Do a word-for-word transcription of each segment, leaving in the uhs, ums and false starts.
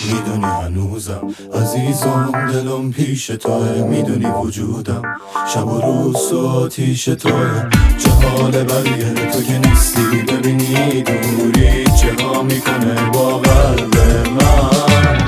میدونی هنوزم عزیزم دلم پیش توه، میدونی وجودم شب و روز تو آتیش توه. چه حال بقیه تو که نیستی، ببینی دوری چه ها میکنه با قلب من.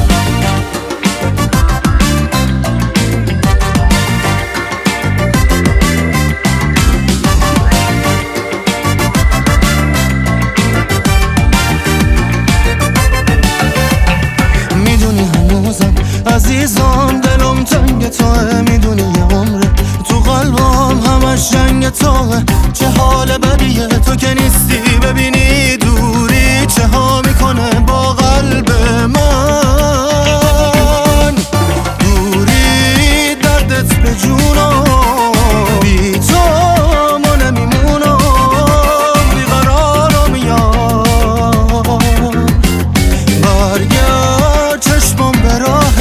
عزیزم دلم تنگ توه، میدونی یه عمره تو قلبم همش جنگ توه. چه حال بدیه تو که نیستی، ببینی دوری چه ها میکنه با قلب من. دوری دردت به جونم، بی تو ما نمیمونم، بیقرارم یار. برگرد چشمم به راه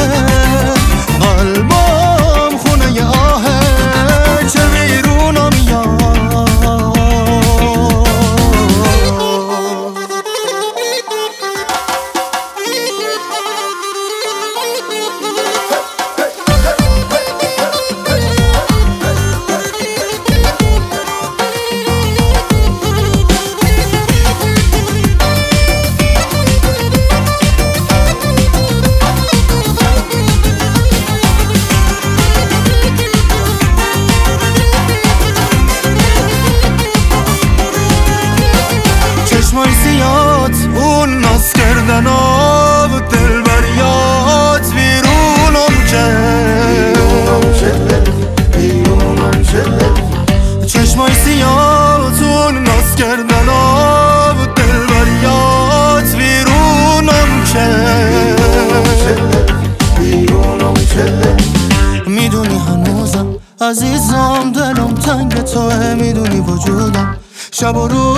قلبم، خونه ی آهه چه ویرونم یار. چشمای سیات اون ناز کردن و دل بریات ویرونم کرد. چشمای سیات اون ناز کردن و دل بریات ویرونم کرد. میدونی هنوزم عزیزم دلم تنگ توه، میدونی وجودم شب و روز